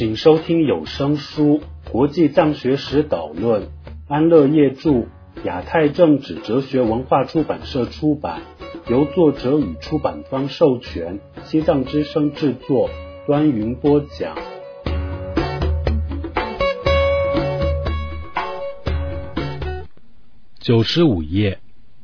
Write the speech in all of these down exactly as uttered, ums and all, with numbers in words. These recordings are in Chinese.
请收听有声书《国际藏学史导论》，安乐业著，亚太政治哲学文化出版社出版，由作者与出版方授权，西藏之声制作，端云播讲。九十五页，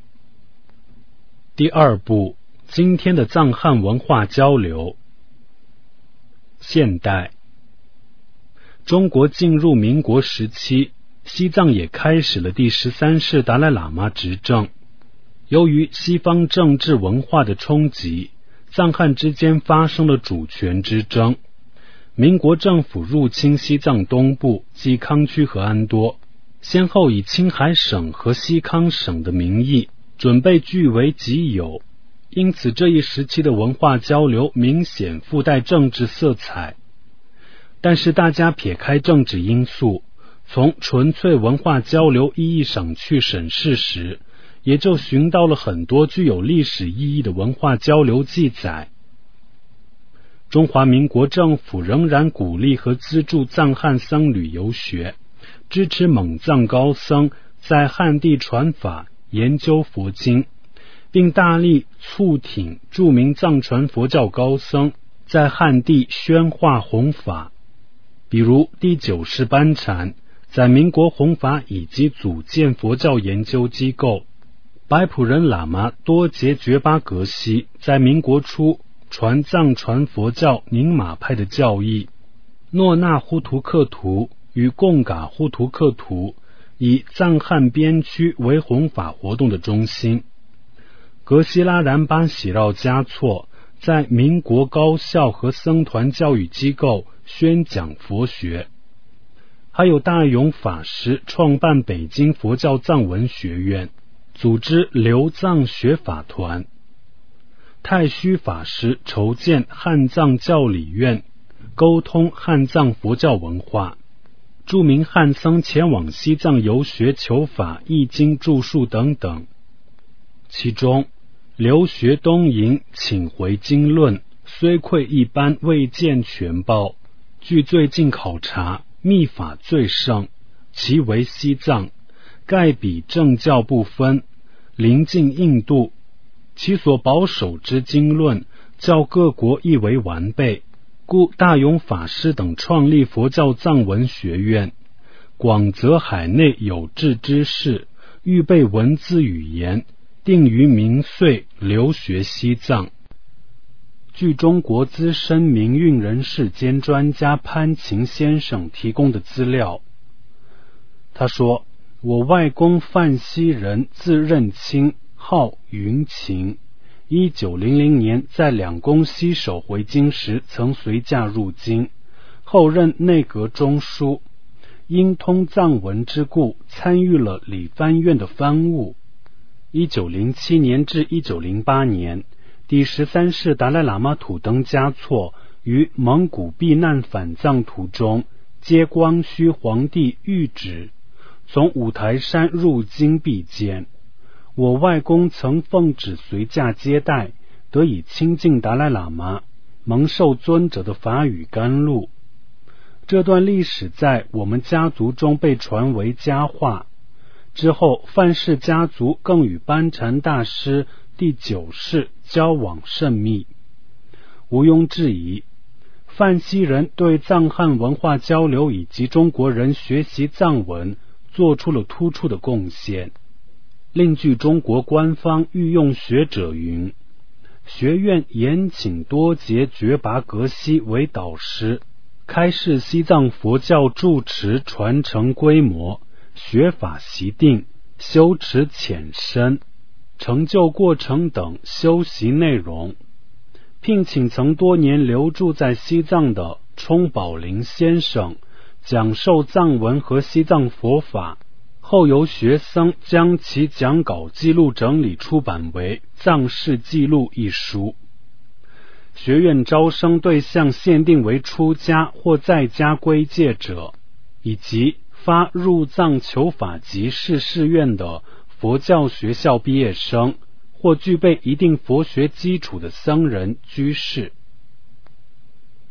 第二部，今天的藏汉文化交流。现代中国进入民国时期，西藏也开始了第十三世达赖喇嘛执政。由于西方政治文化的冲击，藏汉之间发生了主权之争。民国政府入侵西藏东部即康区和安多，先后以青海省和西康省的名义准备据为己有，因此这一时期的文化交流明显附带政治色彩。但是大家撇开政治因素，从纯粹文化交流意义上去审视时，也就寻到了很多具有历史意义的文化交流记载。中华民国政府仍然鼓励和资助藏汉僧侣游学，支持蒙藏高僧在汉地传法研究佛经，并大力促挺著名藏传佛教高僧在汉地宣化弘法。比如第九世班禅在民国弘法以及组建佛教研究机构，白普仁喇嘛多杰觉巴格西在民国初传藏传佛教宁玛派的教义，诺纳呼图克图与贡嘎呼图克图以藏汉边区为弘法活动的中心。格西拉然巴喜绕嘉措在民国高校和僧团教育机构宣讲佛学，还有大勇法师创办北京佛教藏文学院，组织留藏学法团，太虚法师筹建汉藏教理院，沟通汉藏佛教文化，著名汉僧前往西藏游学求法译经著述等等。其中留学东瀛请回经论虽愧一般未见全报，据最近考察，密法最盛，其为西藏，盖比政教不分，临近印度，其所保守之经论较各国亦为完备，故大勇法师等创立佛教藏文学院，广泽海内有志之士，预备文字语言，定于明岁留学西藏。据中国资深民运人士兼专家潘勤先生提供的资料，他说，我外公范希人字任清，号云勤，一九零零年在两宫西守回京时曾随驾入京，后任内阁中书，因通藏文之故参与了理藩院的藩务。一九零七年至一九零八年，第十三世达赖喇嘛土登嘉措于蒙古避难返藏途中，接光绪皇帝谕旨，从五台山入京避见。我外公曾奉旨随驾接待，得以亲近达赖喇嘛，蒙受尊者的法语甘露。这段历史在我们家族中被传为佳话。之后范氏家族更与班禅大师第九世交往甚密。毋庸置疑，范希人对藏汉文化交流以及中国人学习藏文做出了突出的贡献。另据中国官方御用学者云，学院延请多杰觉拔格西为导师，开示西藏佛教住持传承规模，学法习定，修持浅深，成就过程等修习内容，聘请曾多年留驻在西藏的冲宝林先生讲授藏文和西藏佛法，后由学僧将其讲稿记录整理出版为《藏事记录》一书。学院招生对象限定为出家或在家归戒者，以及发入藏求法及士士院的佛教学校毕业生，或具备一定佛学基础的僧人居士。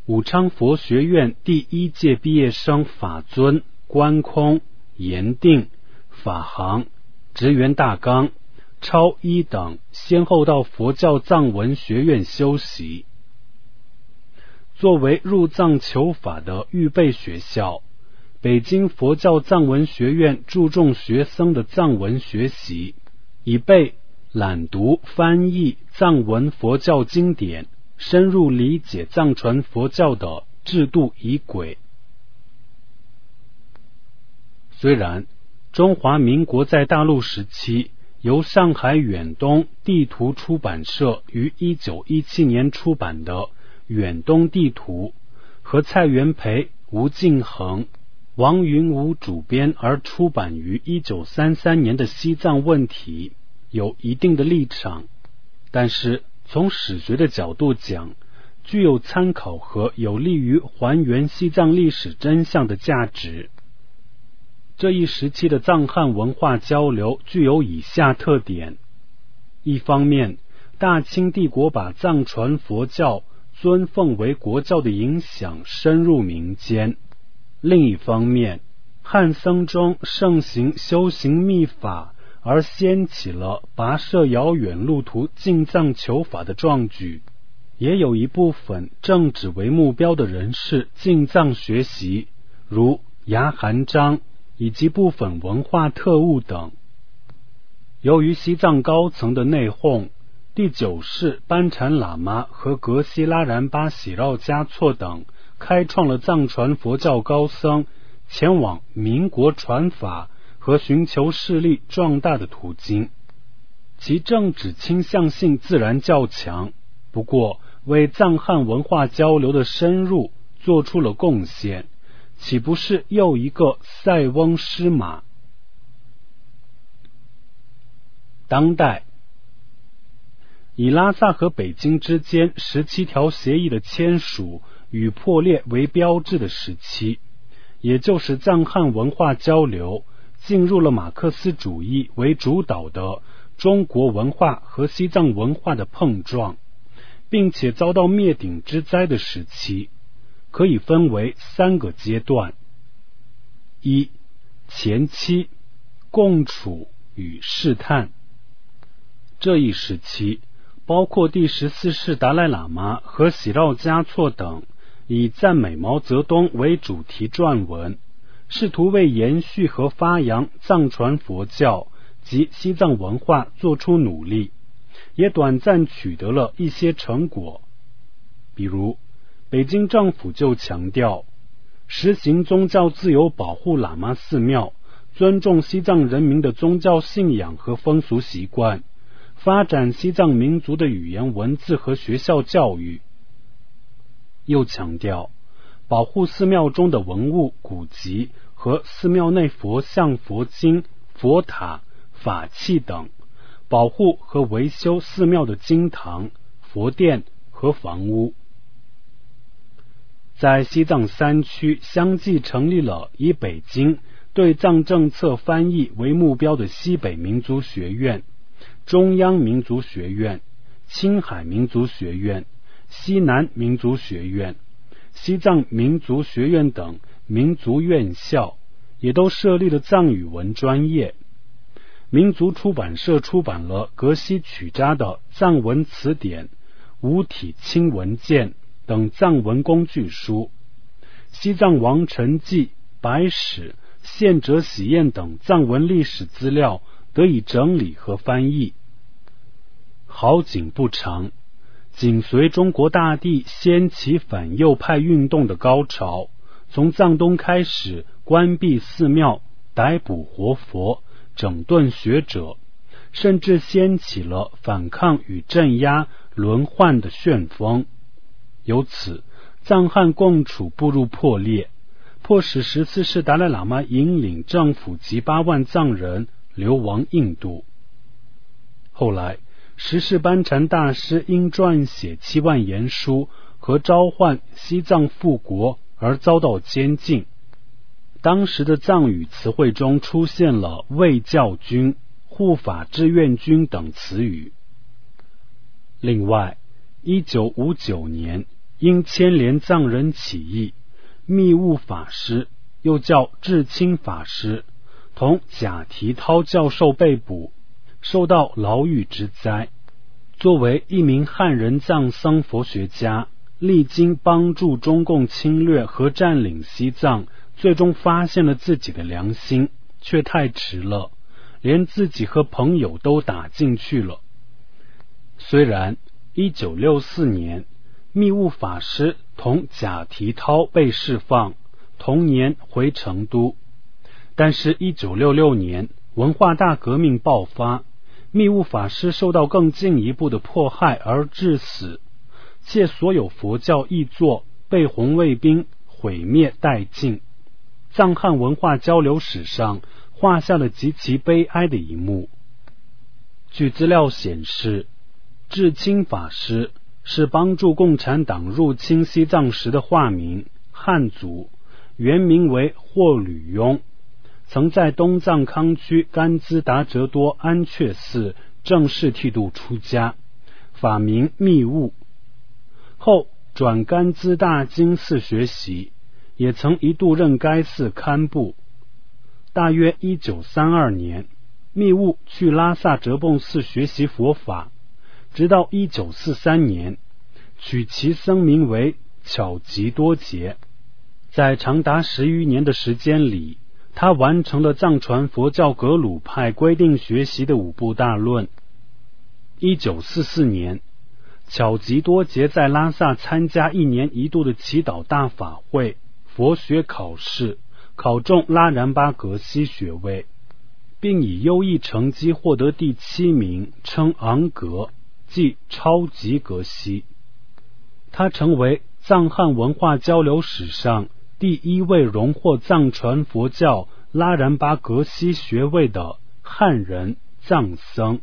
武昌佛学院第一届毕业生法尊、观空、严定、法航、直元大纲、超一等先后到佛教藏文学院修习。作为入藏求法的预备学校，北京佛教藏文学院注重学生的藏文学习，以备览读翻译藏文佛教经典，深入理解藏传佛教的制度仪轨。虽然中华民国在大陆时期由上海远东地图出版社于一九一七年出版的《远东地图》和蔡元培、吴敬恒、王云武主编而出版于一九三三年的《西藏问题》有一定的立场，但是从史学的角度讲，具有参考和有利于还原西藏历史真相的价值。这一时期的藏汉文化交流具有以下特点：一方面，大清帝国把藏传佛教尊奉为国教的影响深入民间；另一方面，汉僧中盛行修行密法，而掀起了跋涉遥远路途进藏求法的壮举，也有一部分政治为目标的人士进藏学习，如牙含章以及部分文化特务等。由于西藏高层的内讧，第九世班禅喇嘛和格西拉然巴喜绕嘉措等开创了藏传佛教高僧前往民国传法和寻求势力壮大的途径，其政治倾向性自然较强，不过为藏汉文化交流的深入做出了贡献，岂不是又一个塞翁失马？当代以拉萨和北京之间十七条协议的签署与破裂为标志的时期，也就是藏汉文化交流进入了马克思主义为主导的中国文化和西藏文化的碰撞，并且遭到灭顶之灾的时期，可以分为三个阶段：一、前期共处与试探。这一时期包括第十四世达赖喇嘛和喜绕嘉措等以赞美毛泽东为主题撰文，试图为延续和发扬藏传佛教及西藏文化做出努力，也短暂取得了一些成果。比如北京政府就强调实行宗教自由，保护喇嘛寺庙，尊重西藏人民的宗教信仰和风俗习惯，发展西藏民族的语言文字和学校教育。又强调保护寺庙中的文物古籍和寺庙内佛像、佛经、佛塔、法器等，保护和维修寺庙的经堂、佛殿和房屋。在西藏三区相继成立了以北京对藏政策翻译为目标的西北民族学院、中央民族学院、青海民族学院、西南民族学院、西藏民族学院等民族院校，也都设立了藏语文专业。民族出版社出版了格西曲扎的藏文词典、五体清文件等藏文工具书，西藏王陈记、白史、宪者喜宴等藏文历史资料得以整理和翻译。好景不长，紧随中国大地掀起反右派运动的高潮，从藏东开始关闭寺庙、逮捕活佛、整顿学者，甚至掀起了反抗与镇压轮换的旋风。由此，藏汉共处步入破裂，迫使十四世达赖喇嘛引领政府及八万藏人流亡印度。后来十世班禅大师因撰写七万言书和召唤西藏复国而遭到监禁。当时的藏语词汇中出现了卫教军、护法志愿军等词语。另外一九五九年因牵连藏人起义，密悟法师又叫智清法师同贾提涛教授被捕，受到牢狱之灾。作为一名汉人藏僧佛学家，历经帮助中共侵略和占领西藏，最终发现了自己的良心，却太迟了，连自己和朋友都打进去了。虽然一九六四年密悟法师同贾提涛被释放，同年回成都，但是一九六六年文化大革命爆发，密悟法师受到更进一步的迫害而致死，且所有佛教译作被红卫兵毁灭殆尽。藏汉文化交流史上画下了极其悲哀的一幕。据资料显示，智清法师是帮助共产党入侵西藏时的化名，汉族，原名为霍履庸，曾在东藏康区甘孜达哲多安阙寺正式剃度出家，法名密悟，后转甘孜大精寺学习，也曾一度任该寺堪布。大约一九三二年，密悟去拉萨哲蚌寺学习佛法，直到一九四三年，取其僧名为巧吉多杰。在长达十余年的时间里，他完成了藏传佛教格鲁派规定学习的五部大论。一九四四年，巧吉多杰在拉萨参加一年一度的祈祷大法会佛学考试，考中拉然巴格西学位，并以优异成绩获得第七名，称昂格，即超级格西。他成为藏汉文化交流史上第一位荣获藏传佛教拉然巴格西学位的汉人藏僧。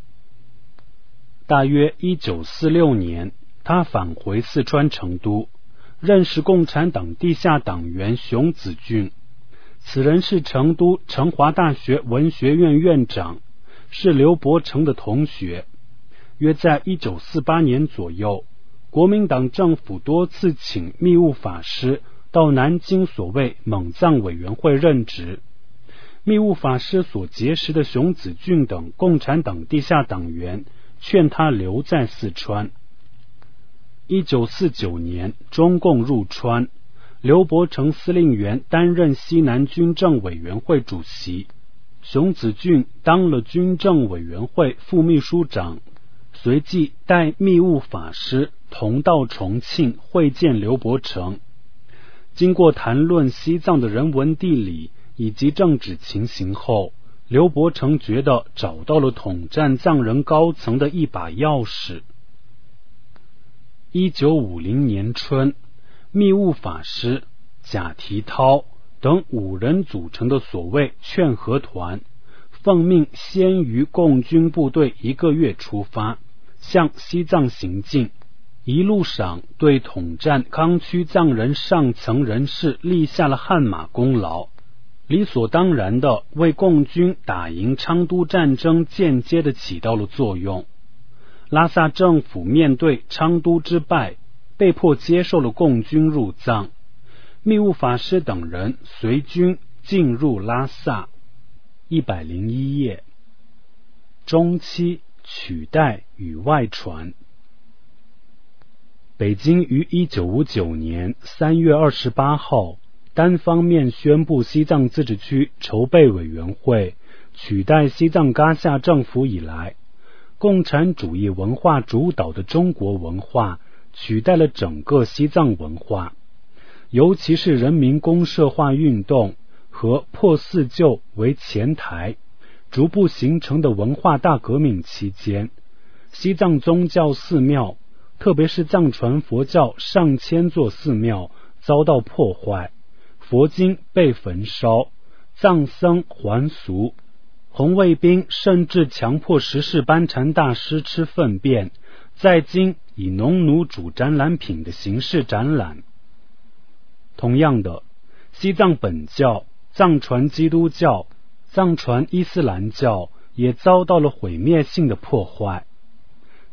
大约一九四六年，他返回四川成都，认识共产党地下党员熊子俊。此人是成都成华大学文学院院长，是刘伯承的同学。约在一九四八年左右，国民党政府多次请密悟法师到南京所谓蒙藏委员会任职。密悟法师所结识的熊子俊等共产党地下党员劝他留在四川。一九四九年，中共入川，刘伯承司令员担任西南军政委员会主席，熊子俊当了军政委员会副秘书长，随即带密悟法师同到重庆会见刘伯承。经过谈论西藏的人文地理以及政治情形后，刘伯承觉得找到了统战藏人高层的一把钥匙。一九五零年春，密悟法师、贾提涛等五人组成的所谓劝和团，奉命先于共军部队一个月出发，向西藏行进，一路上对统战康区藏人上层人士立下了汗马功劳，理所当然的为共军打赢昌都战争间接的起到了作用。拉萨政府面对昌都之败，被迫接受了共军入藏，密悟法师等人随军进入拉萨。一百零一页，中期取代与外传。北京于一九五九年三月二十八号单方面宣布西藏自治区筹备委员会取代西藏噶夏政府以来，共产主义文化主导的中国文化取代了整个西藏文化，尤其是人民公社化运动和破四旧为前台逐步形成的文化大革命期间，西藏宗教寺庙，特别是藏传佛教上千座寺庙遭到破坏，佛经被焚烧，藏僧还俗，红卫兵甚至强迫十世班禅大师吃粪便，在京以农奴主展览品的形式展览。同样的，西藏本教、藏传基督教、藏传伊斯兰教也遭到了毁灭性的破坏。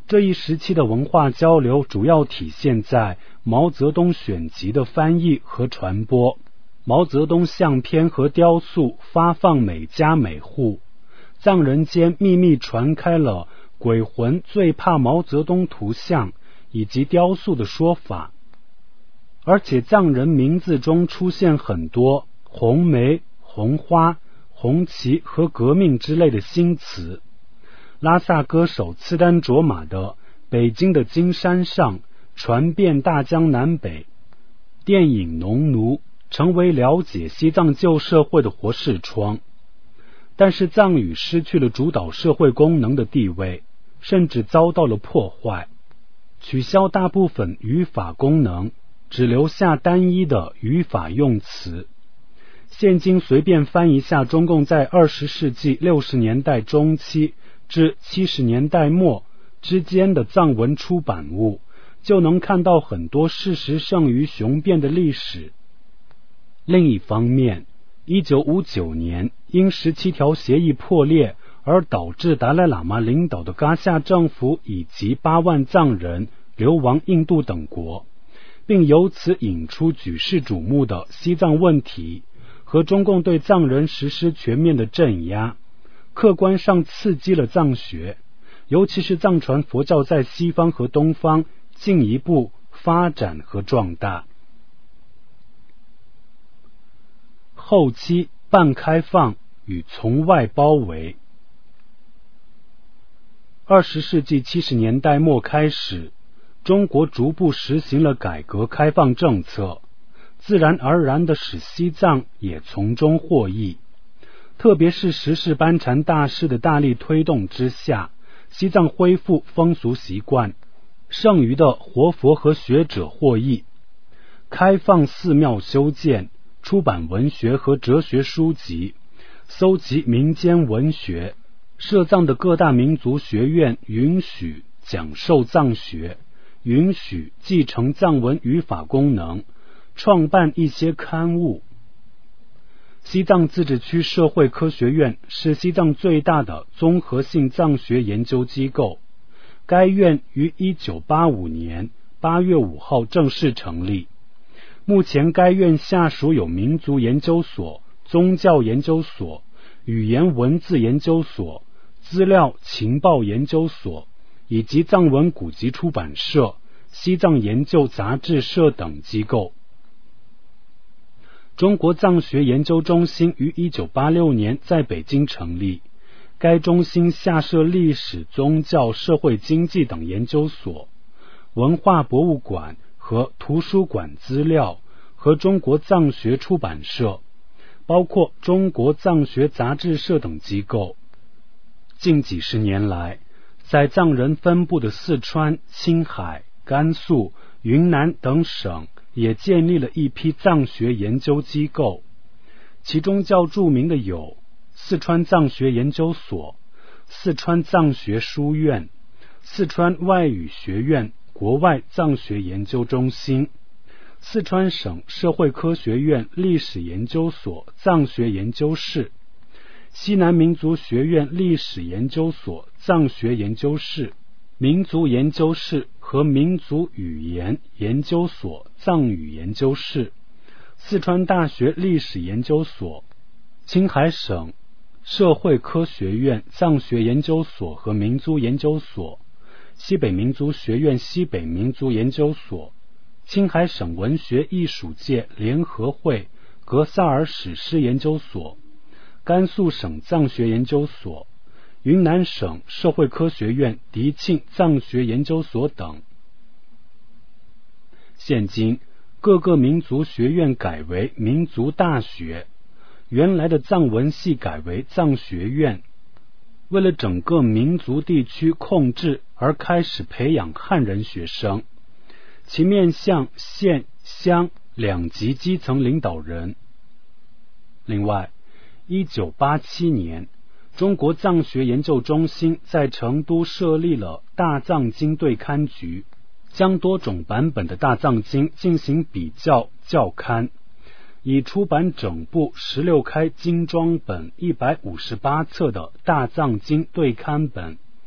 这一时期的文化交流主要体现在毛泽东选集的翻译和传播，毛泽东相片和雕塑发放每家每户，藏人间秘密传开了鬼魂最怕毛泽东图像以及雕塑的说法，而且藏人名字中出现很多红梅、红花、红旗和革命之类的新词。拉萨歌手次丹卓玛的北京的金山上传遍大江南北，电影农奴成为了解西藏旧社会的活视窗。但是藏语失去了主导社会功能的地位，甚至遭到了破坏，取消大部分语法功能，只留下单一的语法用词。现今随便翻一下中共在二十世纪六十年代中期至七十年代末之间的藏文出版物，就能看到很多事实胜于雄辩的历史。另一方面，一九五九年因十七条协议破裂而导致达赖喇嘛领导的噶夏政府以及八万藏人流亡印度等国，并由此引出举世瞩目的西藏问题和中共对藏人实施全面的镇压，客观上刺激了藏学，尤其是藏传佛教在西方和东方进一步发展和壮大。后期半开放与从外包围。二十世纪七十年代末开始，中国逐步实行了改革开放政策，自然而然地使西藏也从中获益。特别是时事班禅大师的大力推动之下，西藏恢复风俗习惯，剩余的活佛和学者获益。开放寺庙修建，出版文学和哲学书籍，搜集民间文学，设藏的各大民族学院允许讲授藏学，允许继承藏文语法功能，创办一些刊物。西藏自治区社会科学院是西藏最大的综合性藏学研究机构，该院于一九八五年八月五号正式成立。目前该院下属有民族研究所、宗教研究所、语言文字研究所、资料情报研究所以及藏文古籍出版社、西藏研究杂志社等机构。中国藏学研究中心于一九八六年在北京成立，该中心下设历史、宗教、社会经济等研究所、文化博物馆和图书馆资料和中国藏学出版社，包括中国藏学杂志社等机构。近几十年来，在藏人分布的四川、青海、甘肃、云南等省也建立了一批藏学研究机构，其中较著名的有四川藏学研究所、四川藏学书院、四川外语学院国外藏学研究中心、四川省社会科学院历史研究所藏学研究室、西南民族学院历史研究所藏学研究室、民族研究室和民族语言研究所藏语研究室、四川大学历史研究所、青海省社会科学院藏学研究所和民族研究所、西北民族学院西北民族研究所、青海省文学艺术界联合会格萨尔史诗研究所、甘肃省藏学研究所、云南省社会科学院迪庆藏学研究所等。现今各个民族学院改为民族大学，原来的藏文系改为藏学院。为了整个民族地区控制而开始培养汉人学生，其面向县乡两级基层领导人。另外，一九八七年中国藏学研究中心在成都设立了大藏经对刊局，将多种版本的大藏经进行比较校勘，已出版整部十六开精装本一百五十八册的大藏经对刊本，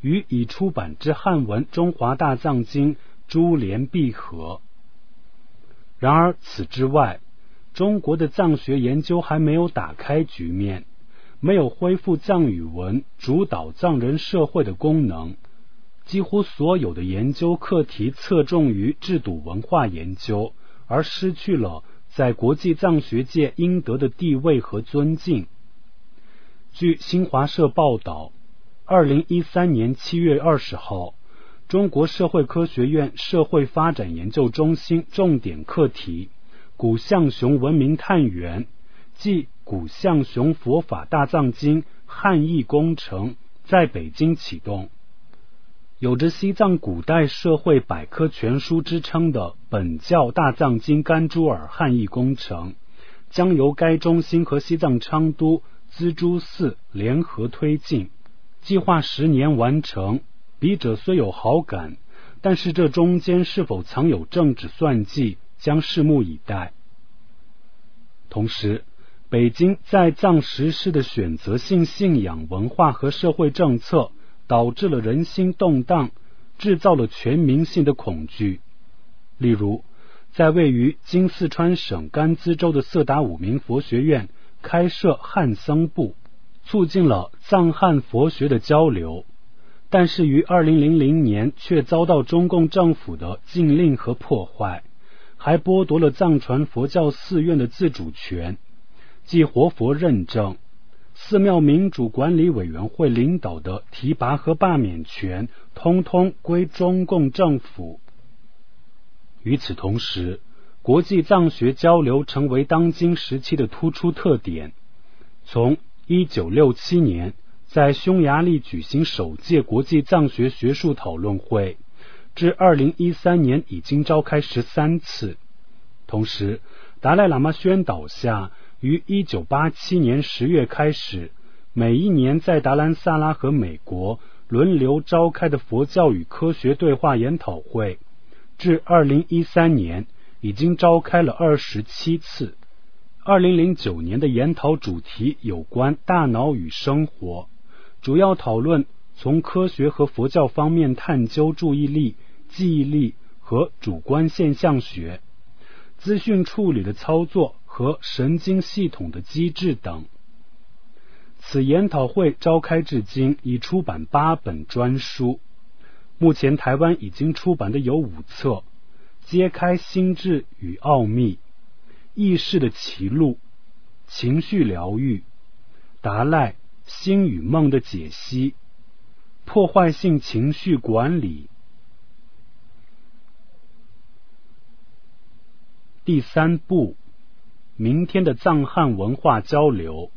与已出版之汉文《中华大藏经》珠联璧合。然而此之外，中国的藏学研究还没有打开局面，没有恢复藏语文主导藏人社会的功能，几乎所有的研究课题侧重于制度文化研究，而失去了在国际藏学界应得的地位和尊敬。据新华社报道，二零一三年七月二十号，中国社会科学院社会发展研究中心重点课题古象雄文明探源即古象雄佛法大藏经汉译工程在北京启动。有着西藏古代社会百科全书之称的本教大藏经甘珠尔汉译工程，将由该中心和西藏昌都资珠寺联合推进，计划十年完成。笔者虽有好感，但是这中间是否藏有政治算计，将拭目以待。同时，北京在藏实施的选择性信仰文化和社会政策，导致了人心动荡，制造了全民性的恐惧。例如，在位于今四川省甘孜州的色达五明佛学院开设汉僧部，促进了藏汉佛学的交流，但是于二零零零年却遭到中共政府的禁令和破坏，还剥夺了藏传佛教寺院的自主权，即活佛认证、寺庙民主管理委员会领导的提拔和罢免权，通通归中共政府。与此同时，国际藏学交流成为当今时期的突出特点。从一九六七年在匈牙利举行首届国际藏学学术讨论会，至二零一三年已经召开十三次。同时，达赖喇嘛宣导下，于一九八七年十月开始，每一年在达兰萨拉和美国轮流召开的佛教与科学对话研讨会，至二零一三年已经召开了二十七次。二零零九年的研讨主题有关大脑与生活，主要讨论从科学和佛教方面探究注意力、记忆力和主观现象学、资讯处理的操作和神经系统的机制等。此研讨会召开至今，已出版八本专书，目前台湾已经出版的有五册：揭开心智与奥秘、意识的歧路、情绪疗愈、达赖心与梦的解析、破坏性情绪管理。第三步，明天的藏汉文化交流。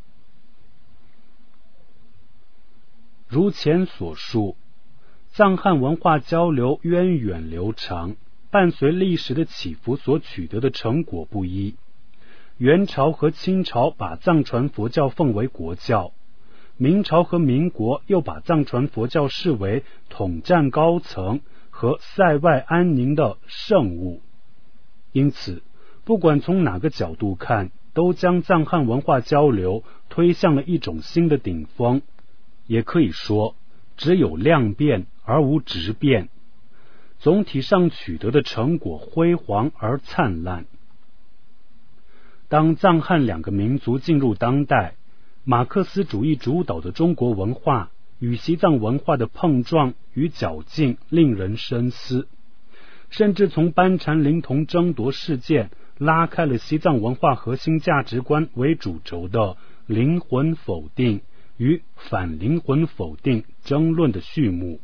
如前所述，藏汉文化交流源远流长，伴随历史的起伏所取得的成果不一。元朝和清朝把藏传佛教奉为国教，明朝和民国又把藏传佛教视为统战高层和塞外安宁的圣物。因此，不管从哪个角度看，都将藏汉文化交流推向了一种新的顶峰。也可以说，只有量变而无质变，总体上取得的成果辉煌而灿烂。当藏汉两个民族进入当代，马克思主义主导的中国文化与西藏文化的碰撞与较劲令人深思，甚至从班禅灵童争夺事件拉开了西藏文化核心价值观为主轴的灵魂否定与反灵魂否定争论的序幕。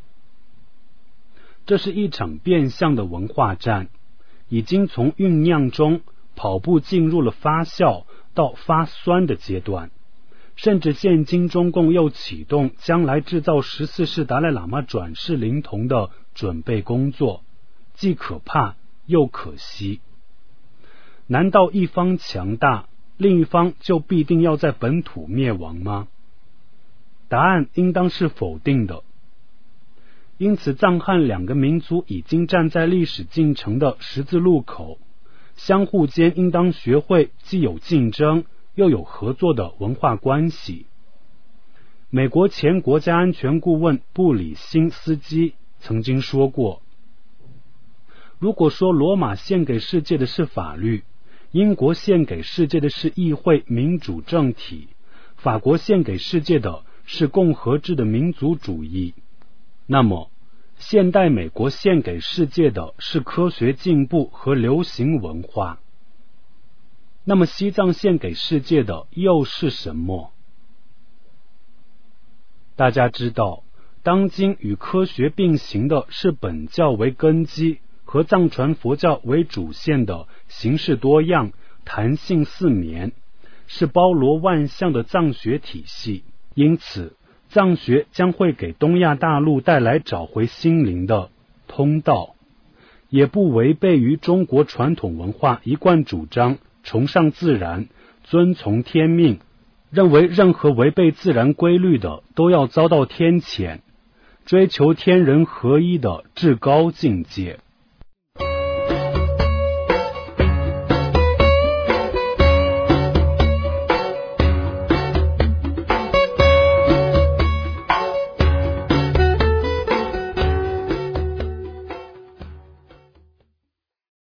这是一场变相的文化战，已经从酝酿中跑步进入了发酵到发酸的阶段，甚至现今中共又启动将来制造十四世达赖喇嘛转世灵童的准备工作，既可怕又可惜。难道一方强大，另一方就必定要在本土灭亡吗？答案应当是否定的。因此，藏汉两个民族已经站在历史进程的十字路口，相互间应当学会既有竞争又有合作的文化关系。 美国前国家安全顾问布里辛斯基曾经说过，如果说罗马献给世界的是法律，英国献给世界的是议会民主政体，法国献给世界的是共和制的民族主义，那么现代美国献给世界的是科学进步和流行文化。那么西藏献给世界的又是什么？大家知道，当今与科学并行的是本教为根基和藏传佛教为主线的形式多样、弹性四面，是包罗万象的藏学体系。因此，藏学将会给东亚大陆带来找回心灵的通道，也不违背于中国传统文化一贯主张崇尚自然、遵从天命，认为任何违背自然规律的都要遭到天谴，追求天人合一的至高境界。